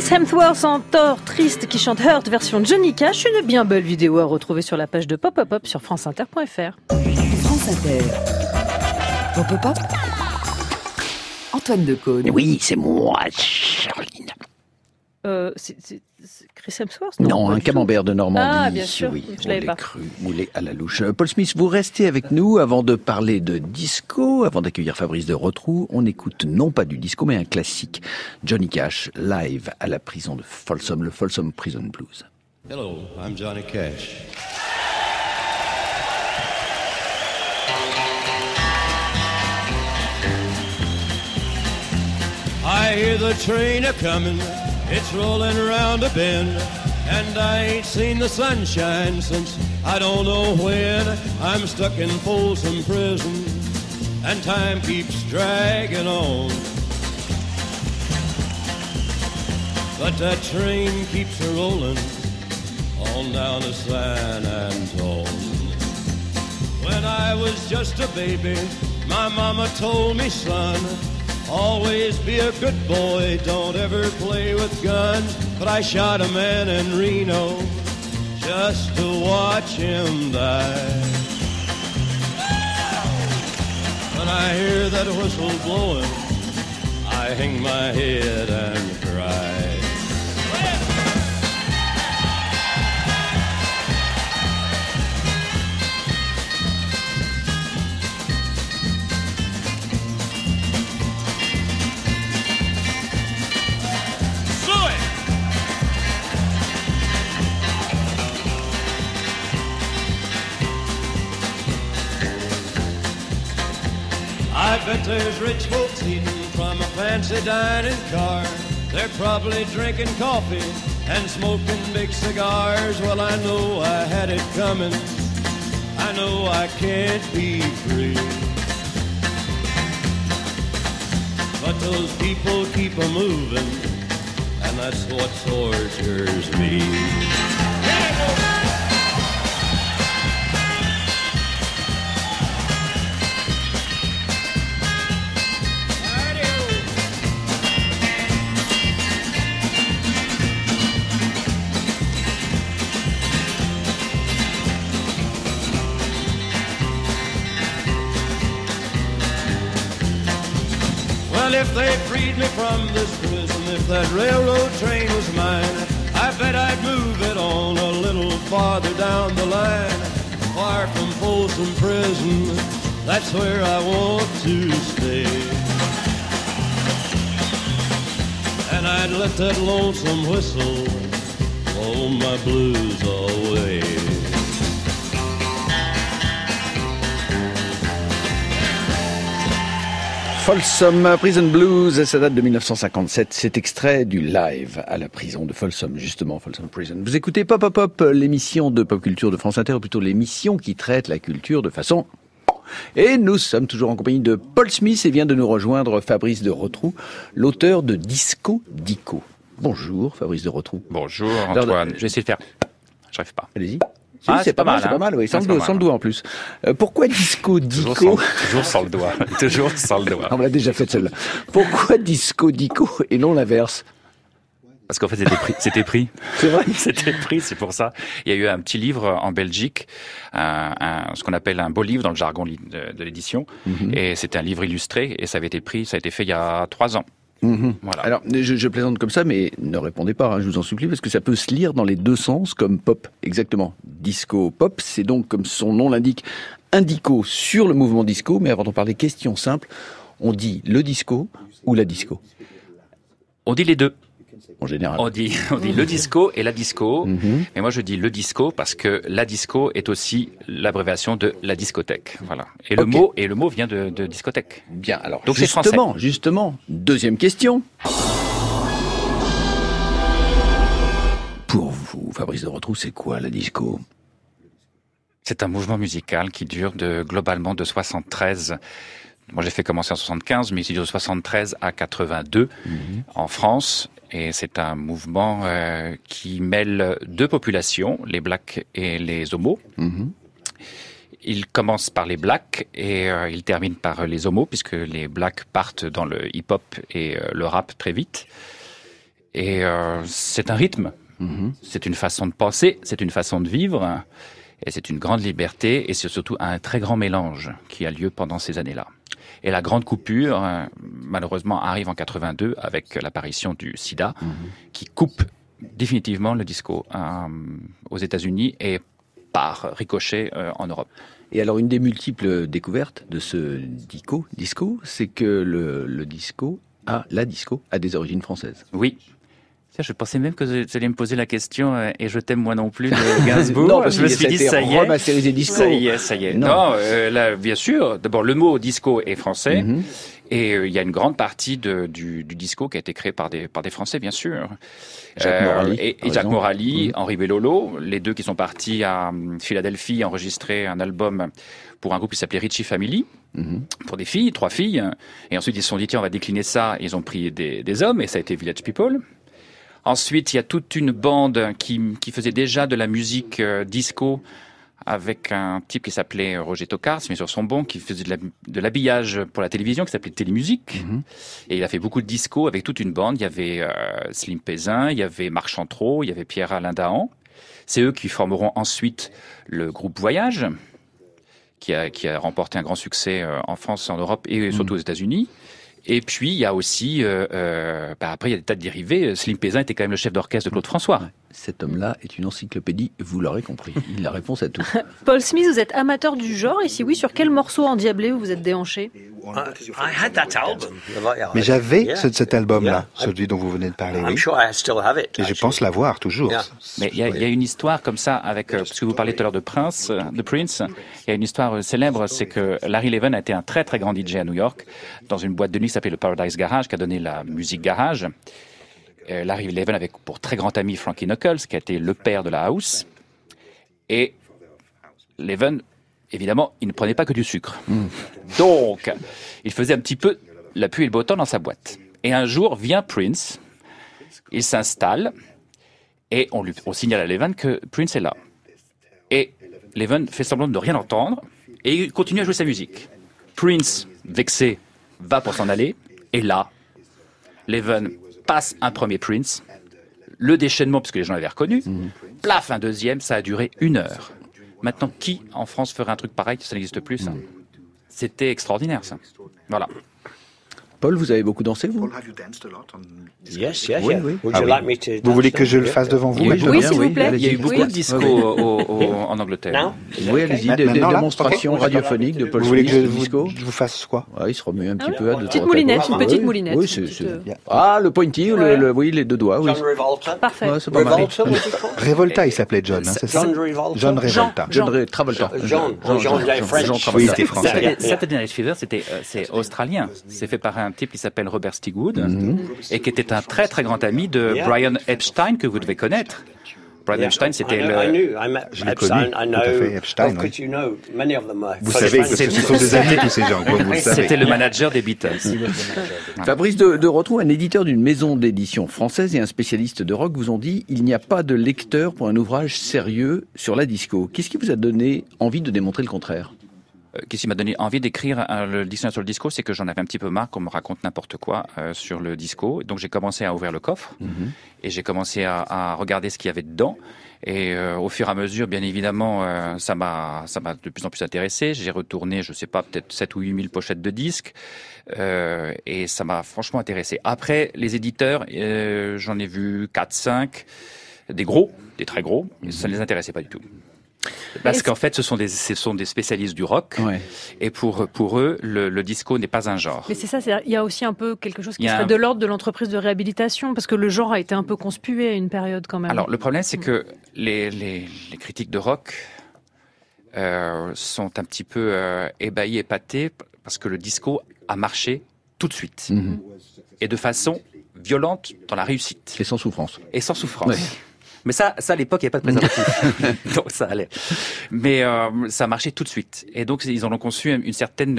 Chris Hemsworth en Thor triste qui chante Hurt version Johnny Cash, une bien belle vidéo à retrouver sur la page de Pop Up Pop sur franceinter.fr. France Inter. Pop Up Pop. Antoine Decaune. Oui, c'est moi, Charline. C'est Chris Hemsworth? Non, un camembert de Normandie. Ah, bien sûr, oui, je l'avais pas. Cru, moulé à la louche. Paul Smith, vous restez avec nous avant de parler de disco, avant d'accueillir Fabrice de Rotrou. On écoute non pas du disco, mais un classique. Johnny Cash, live à la prison de Folsom, le Folsom Prison Blues. Hello, I'm Johnny Cash. I hear the train a-comin', it's rollin' around a bend, and I ain't seen the sunshine since I don't know when. I'm stuck in Folsom Prison, and time keeps dragging on. But that train keeps a-rollin' on down to San Antone. When I was just a baby, my mama told me, son, always be a good boy, don't ever play with guns. But I shot a man in Reno just to watch him die. When I hear that whistle blowing, I hang my head and cry. I bet there's rich folks eating from a fancy dining car. They're probably drinking coffee and smoking big cigars. Well, I know I had it coming. I know I can't be free. But those people keep a moving, and that's what tortures me. Well, if they freed me from this prison, if that railroad train was mine, I bet I'd move it on a little farther down the line. Far from Folsom Prison, that's where I want to stay. And I'd let that lonesome whistle blow my blues away. Folsom Prison Blues, ça date de 1957. C'est extrait du live à la prison de Folsom, justement, Folsom Prison. Vous écoutez Pop Up Pop, l'émission de pop culture de France Inter, ou plutôt l'émission qui traite la culture de façon... Et nous sommes toujours en compagnie de Paul Smith et vient de nous rejoindre Fabrice de Rotrou, l'auteur de Disco Dico. Bonjour Fabrice de Rotrou. Bonjour Antoine, je vais essayer de faire... J'arrive pas. Allez-y. Ah, c'est pas mal, c'est pas mal, oui, sans le doigt en plus. Pourquoi Disco Dico? Toujours sans le doigt, toujours sans le doigt. On l'a déjà fait celle-là. Pourquoi Disco Dico et non l'inverse? Parce qu'en fait, c'était pris. C'est vrai? C'était pris, c'est pour ça. Il y a eu un petit livre en Belgique, ce qu'on appelle un beau livre dans le jargon de l'édition. Mm-hmm. Et c'était un livre illustré et ça avait été pris, ça a été fait il y a 3 ans. Mmh. Voilà. Alors, je plaisante comme ça, mais ne répondez pas, hein, je vous en supplie, parce que ça peut se lire dans les deux sens, comme pop, exactement. Disco pop, c'est donc, comme son nom l'indique, un dico sur le mouvement disco, mais avant d'en parler, question simple, on dit le disco ou la disco? On dit les deux. En général. On dit le disco et la disco, mais moi je dis le disco parce que la disco est aussi l'abréviation de la discothèque. Voilà. Et le mot vient de discothèque. Bien, alors donc c'est français. Justement, deuxième question. Pour vous, Fabrice de Rotrou, c'est quoi la disco? C'est un mouvement musical qui dure globalement de 73. Moi j'ai fait commencer en 75, mais il dure de 73 à 82 en France. Et c'est un mouvement qui mêle deux populations, les blacks et les homos. Mm-hmm. Il commence par les blacks et il termine par les homos, puisque les blacks partent dans le hip-hop et le rap très vite. Et c'est un rythme, c'est une façon de penser, c'est une façon de vivre, et c'est une grande liberté, et c'est surtout un très grand mélange qui a lieu pendant ces années-là. Et la grande coupure, malheureusement, arrive en 82 avec l'apparition du sida, qui coupe définitivement le disco aux États-Unis et par ricochet en Europe. Et alors, une des multiples découvertes de ce disco, c'est que la disco a des origines françaises. Oui. Je pensais même que vous alliez me poser la question et je t'aime moi non plus de Gainsbourg. Non, parce je me suis dit ça y est. Remasterisé disco. Ça y est. Non, là, bien sûr. D'abord, le mot disco est français. Et il y a une grande partie du disco qui a été créé par des Français, bien sûr. Jacques Morali, Henri Bellolo, les deux qui sont partis à Philadelphie enregistrer un album pour un groupe qui s'appelait Richie Family, pour des filles, 3 filles. Et ensuite, ils se sont dit, tiens, on va décliner ça. Ils ont pris des hommes et ça a été Village People. Ensuite, il y a toute une bande qui faisait déjà de la musique disco avec un type qui s'appelait Roger Tocard, c'est bien sûr son bon, qui faisait de l'habillage pour la télévision, qui s'appelait Télémusique. Et il a fait beaucoup de disco avec toute une bande. Il y avait Slim Pézin, il y avait Marc Chantreau, il y avait Pierre-Alain Dahan. C'est eux qui formeront ensuite le groupe Voyage, qui a remporté un grand succès en France, en Europe et surtout aux États-Unis. Et puis, il y a aussi, après, il y a des tas de dérivés. Slim Pézin était quand même le chef d'orchestre de Claude François. Cet homme-là est une encyclopédie, vous l'aurez compris. Il a réponse à tout. Paul Smith, vous êtes amateur du genre, et si oui, sur quel morceau endiablé vous êtes déhanché? Mais j'avais cet album-là, celui dont vous venez de parler, oui. Et je pense l'avoir toujours. Mais il y a une histoire comme ça, avec, parce que vous parlez tout à l'heure de Prince, il y a une histoire célèbre, c'est que Larry Levan a été un très très grand DJ à New York, dans une boîte de nuit qui s'appelait le Paradise Garage, qui a donné la musique garage. Larry Levan avait pour très grand ami Frankie Knuckles, qui a été le père de la house. Et Levan, évidemment, il ne prenait pas que du sucre. Donc, il faisait un petit peu la pluie et le beau temps dans sa boîte. Et un jour, vient Prince, il s'installe, et on signale à Levan que Prince est là. Et Levan fait semblant de ne rien entendre, et il continue à jouer sa musique. Prince, vexé, va pour s'en aller, et là, Levan passe un premier Prince, le déchaînement, puisque les gens l'avaient reconnu, plaf, un deuxième, ça a duré 1 heure. Maintenant, qui en France ferait un truc pareil? Ça n'existe plus, ça. C'était extraordinaire, ça. Voilà. Paul, vous avez beaucoup dansé, vous? Yes. Oui. Vous voulez que je le fasse devant vous? Oui, s'il vous plaît. Il y a eu beaucoup de disco en Angleterre. Oui, allez-y, des démonstrations radiophoniques de Paul Smith. Vous voulez que disco. je vous fasse quoi? Il se remet un petit peu à une petite moulinette. Oui, le pointy, oui, les 2 doigts. Oui. Parfait. Ouais, c'est pas mal. Revolta, il s'appelait John, c'est ça? John Revolta. John Travolta. Jean Travolta. Oui, c'était français. Saturday Night Fever, c'est australien. C'est fait par un type qui s'appelle Robert Stigwood et qui était un très très grand ami de Brian Epstein, que vous devez connaître. Brian Epstein, c'était Je l'ai connu, tout à fait, Epstein. Vous savez que ce sont des amis, tous ces gens. Vous le savez. C'était le manager des Beatles. Fabrice de Rotrou, un éditeur d'une maison d'édition française et un spécialiste de rock vous ont dit il n'y a pas de lecteur pour un ouvrage sérieux sur la disco. Qu'est-ce qui vous a donné envie de démontrer le contraire? Qu'est-ce qui m'a donné envie d'écrire le dictionnaire sur le disco, c'est que j'en avais un petit peu marre qu'on me raconte n'importe quoi sur le disco. Donc j'ai commencé à ouvrir le coffre et j'ai commencé à regarder ce qu'il y avait dedans. Et au fur et à mesure, bien évidemment, ça m'a de plus en plus intéressé. J'ai retourné, je sais pas, peut-être 7 ou 8 000 pochettes de disques et ça m'a franchement intéressé. Après, les éditeurs, j'en ai vu 4, 5, des très gros, et ça ne les intéressait pas du tout. Parce qu'en fait, ce sont des spécialistes du rock, et pour eux, le disco n'est pas un genre. Mais c'est ça, il y a aussi un peu quelque chose qui serait de l'ordre de l'entreprise de réhabilitation, parce que le genre a été un peu conspué à une période quand même. Alors, le problème, c'est que les critiques de rock sont un petit peu ébahis, épatés, parce que le disco a marché tout de suite, et de façon violente dans la réussite. Et sans souffrance. Et sans souffrance. Ouais. Mais ça, à l'époque, il n'y avait pas de préservatif. Donc, ça allait. Mais ça marchait tout de suite. Et donc, ils en ont conçu une certaine,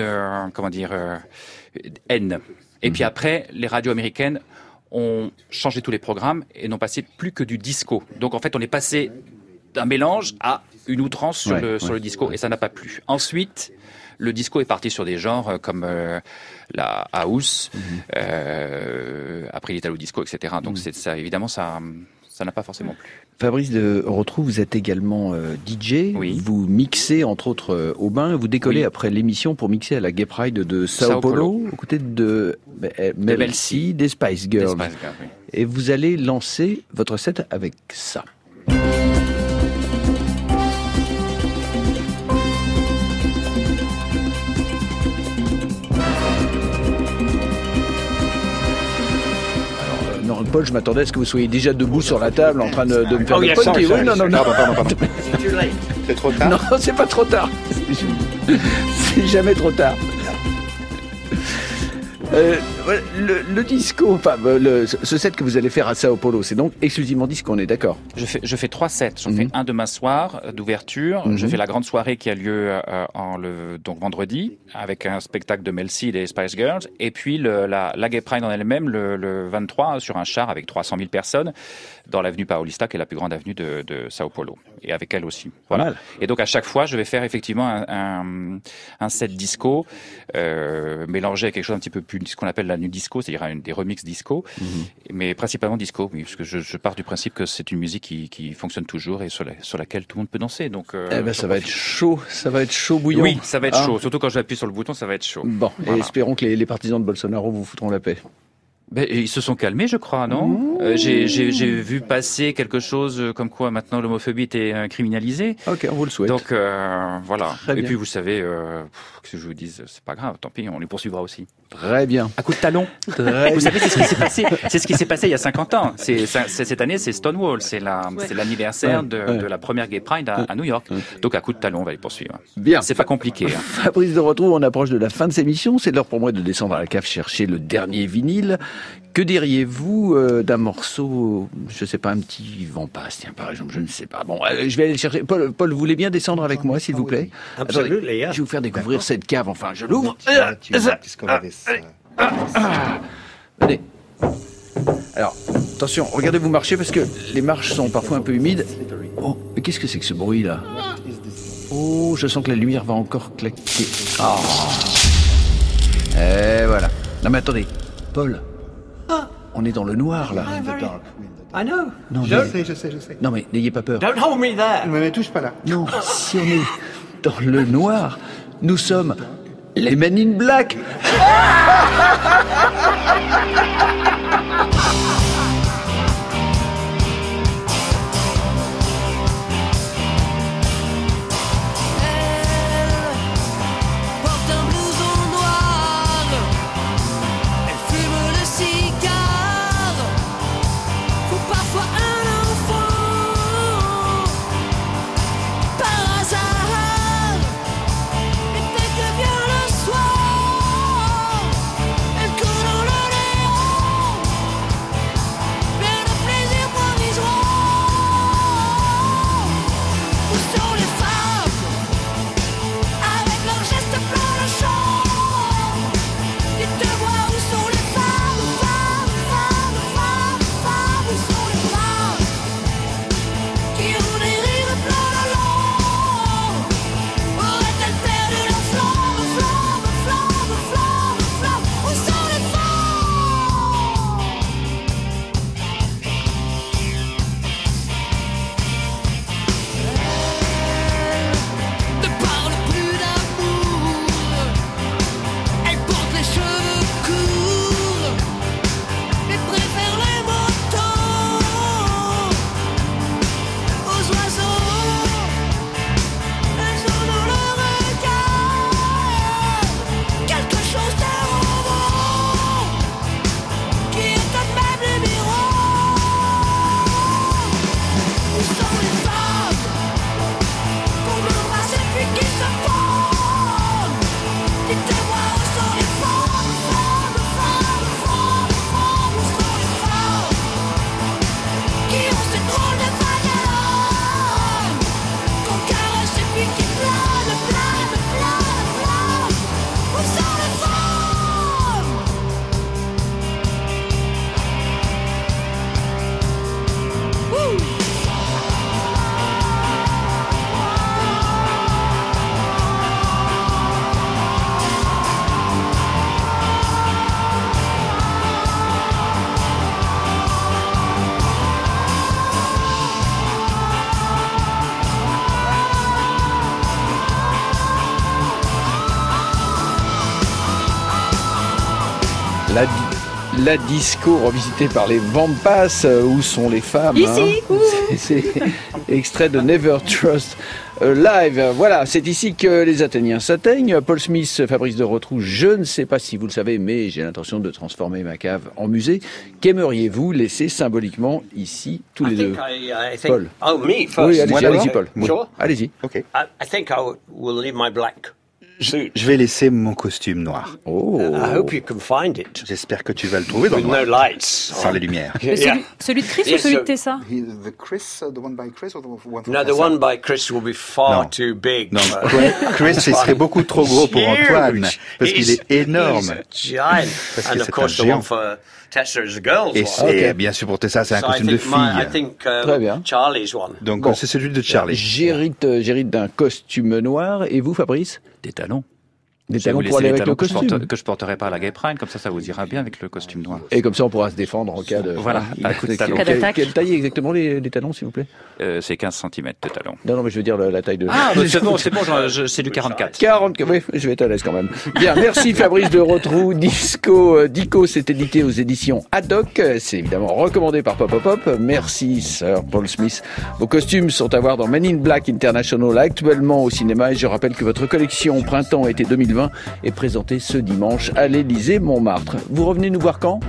haine. Et puis après, les radios américaines ont changé tous les programmes et n'ont passé plus que du disco. Donc, en fait, on est passé d'un mélange à une outrance sur le disco, et ça n'a pas plu. Ensuite, le disco est parti sur des genres comme la house, après l'italo disco, etc. Donc c'est ça, évidemment, ça n'a pas forcément plu. Fabrice de Rotrou, vous êtes également DJ. Oui. Vous mixez entre autres au bain. Vous décollez après l'émission pour mixer à la Gay Pride de Sao Paulo, aux côtés de Mel C, des Spice Girls. Oui. Et vous allez lancer votre set avec ça. Non, Paul, je m'attendais à ce que vous soyez déjà debout sur la table en train de me faire des potes. Oui, non. Pardon. C'est trop tard? Non, c'est pas trop tard. C'est jamais trop tard. Le disco, enfin, ce set que vous allez faire à Sao Paulo, c'est donc exclusivement disco, on est d'accord? Je fais 3 sets. J'en fais un demain soir d'ouverture. Je fais la grande soirée qui a lieu donc vendredi avec un spectacle de Mel C et des Spice Girls. Et puis la Gay Pride en elle-même le 23 sur un char avec 300 000 personnes dans l'avenue Paulista, qui est la plus grande avenue de Sao Paulo. Et avec elle aussi. Voilà. Et donc à chaque fois, je vais faire effectivement un set disco mélangé à quelque chose un petit peu plus, ce qu'on appelle la nu disco, c'est-à-dire des remixes disco, mais principalement disco, oui, parce que je pars du principe que c'est une musique qui fonctionne toujours et sur laquelle tout le monde peut danser. Donc ça va être chaud bouillant. Oui, ça va être chaud, surtout quand j'appuie sur le bouton, ça va être chaud. Bon, voilà. Et espérons que les partisans de Bolsonaro vous foutront la paix. Ils se sont calmés, je crois, non? J'ai vu passer quelque chose comme quoi maintenant l'homophobie était criminalisée. Ok, on vous le souhaite. Donc voilà. Et puis vous savez, que je vous dise, c'est pas grave, tant pis, on les poursuivra aussi. Très bien. À coup de talon. Vous savez, c'est ce qui s'est passé. C'est ce qui s'est passé il y a 50 ans. Cette année, c'est Stonewall, c'est l'anniversaire de la première Gay Pride à New York. Donc à coup de talon, on va les poursuivre. Bien. C'est pas compliqué. Fabrice de Rotrou, on approche de la fin de cette émission. C'est l'heure pour moi de descendre à la cave chercher le dernier vinyle. Que diriez-vous d'un morceau, je sais pas, un petit vent passe, tiens, par exemple, je ne sais pas. Bon, je vais aller le chercher. Paul, vous voulez bien descendre avec moi, s'il vous plaît? Absolument. Je vais vous faire découvrir cette cave. Enfin, je l'ouvre. Allez. Alors, attention, regardez vous marcher parce que les marches sont parfois un peu humides. Oh, mais qu'est-ce que c'est que ce bruit-là? Oh, je sens que la lumière va encore claquer. Oh. Et voilà. Non mais attendez, Paul. On est dans le noir, là. I know. Non, je sais. Non, mais n'ayez pas peur. Don't hold me there. Ne me touche pas là. Non, si on est dans le noir, nous sommes les Men in Black. Et dès que vient le soir, elle coule La disco revisitée par les Vampas, où sont les femmes? Ici, C'est extrait de Never Trust Live. Voilà, c'est ici que les Athéniens s'atteignent. Paul Smith, Fabrice de Rotrou, je ne sais pas si vous le savez, mais j'ai l'intention de transformer ma cave en musée. Qu'aimeriez-vous laisser symboliquement ici, tous les deux? Paul. Oh, me first. Oui, allez-y, Paul. Sure. Allez-y. Ok. I think I will leave my black suit. Je vais laisser mon costume noir. Oh. I hope you can find it. J'espère que tu vas le trouver dans With le noir. no lights. Sans les lumières. Mais celui de Chris ou celui de Tessa? The Chris, the one by Chris or the one No, the one by Chris will be far too big. Non, Chris, il serait beaucoup trop gros pour Antoine, parce qu'il est énorme. He's a giant. Parce que And of c'est course, un the géant. one for Tessa is a girl's Et one. c'est, bien sûr, pour Tessa, c'est un So costume de fille. I think Très bien. Charlie's one. Donc, Bon. c'est celui de Charlie. J'hérite d'un costume noir. Et vous, Fabrice? Des talons. Des Je vais talons vous pour aller laisser les avec le talons costume. que je porterai pas à la Gay Pride, comme ça vous ira bien avec le costume noir. Et comme ça, on pourra se défendre en cas de... Voilà, à coup de talon. Quelle taille exactement les talons, s'il vous plaît? C'est 15 cm de talon. Non, mais je veux dire la taille de... Ah, c'est bon, c'est du 44. 40, oui, je vais être à l'aise quand même. Bien, merci Fabrice de Rotrou. Dico, c'est édité aux éditions Haddock. C'est évidemment recommandé par Pop Pop Pop. Merci Sir Paul Smith. Vos costumes sont à voir dans Men in Black International, actuellement au cinéma. Et je rappelle que votre collection Printemps-été 2020 est présentée ce dimanche à l'Élysée Montmartre. Vous revenez nous voir quand?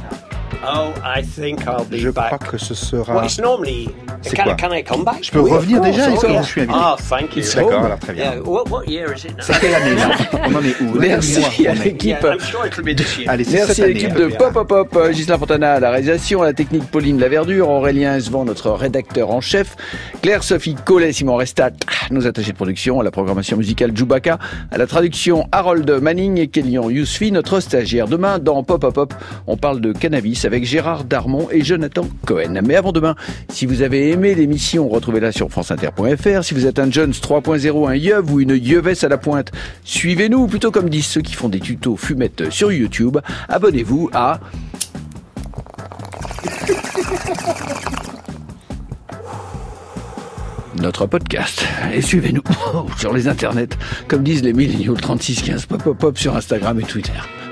Oh, I think I'll be Je back. crois que ce sera... Well, it's normally... C'est quoi? Can I come back? Je peux revenir déjà? Est-ce que je suis invité? Ah, thank you. D'accord, alors très bien. Yeah, what year is it now? C'est quelle année, là? On en est où? Merci à l'équipe. Yeah, I'm sure it'll be this year. Allez, c'est Merci cette à année. l'équipe de Pop Pop Pop, Ghislain Fontana à la réalisation, à la technique Pauline Laverdure, Aurélien Esvan, notre rédacteur en chef, Claire-Sophie Collet, Simon Restat, nos attachés de production, à la programmation musicale Djoubaka, à la traduction Harold Manning et Kélian Yousfi, notre stagiaire. Demain, dans Pop Pop Pop, on parle de cannabis avec Gérard Darmon et Jonathan Cohen. Mais avant demain, si vous avez aimé l'émission, retrouvez-la sur franceinter.fr. Si vous êtes un Jones 3.0, un yeuve ou une yeuvesse à la pointe, suivez-nous, ou plutôt comme disent ceux qui font des tutos fumettes sur YouTube, abonnez-vous à... notre podcast. Et suivez-nous sur les internets, comme disent les milléniaux 3615 Pop Pop Pop sur Instagram et Twitter.